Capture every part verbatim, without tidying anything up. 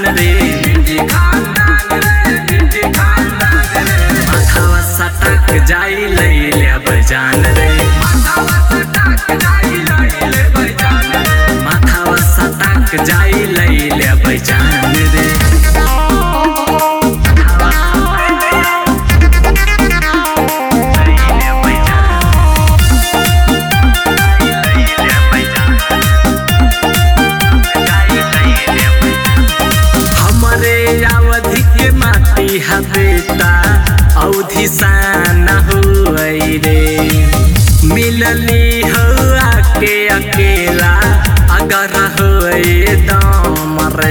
रे माथावा सटक जाई लैले बजान रे माथावा सटक जाई लैले बजान रे हा बेटा अवधि सान हुई रे मिलली हो आके अकेला अगर हुए दम रे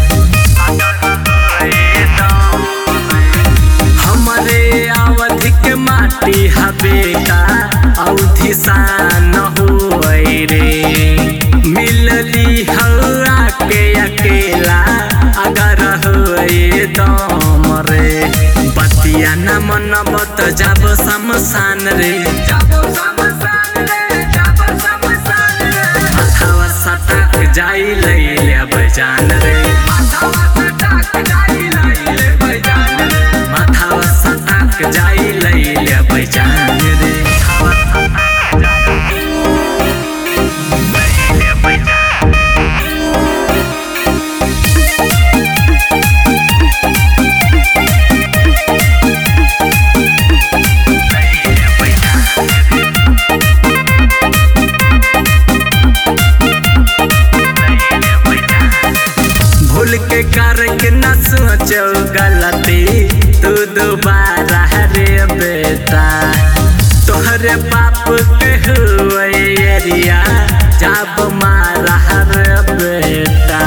हमारे अवधि के माटी हा बेटा अवधि सान हुई रे मिलली हो आके अकेला अगर हुए दम रे बतिया न मन बत जाब शमशान रे माथावा सटक जाई लैले बजान रे माथावा सटक जाई लैले बजान रे के कर के न सोचो गलती तू दोबारा रे बेटा तोहरे बाप के हुए एरिया जब मारा रे बेटा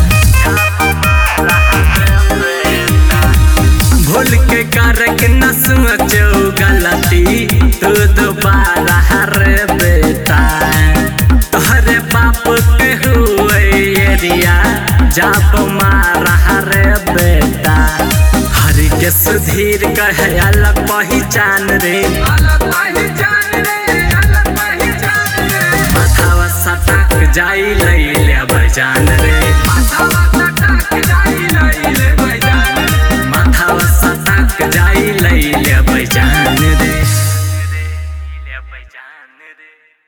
भूल के कर के न सोचो गलती तू दोबारा रे बेटा तोहरे बाप के हुए एरिया जाप मारा रे बेटा हरि के सुधीर कहे अलग पहचान रे माथावा सटक जाई लैले बजान रे।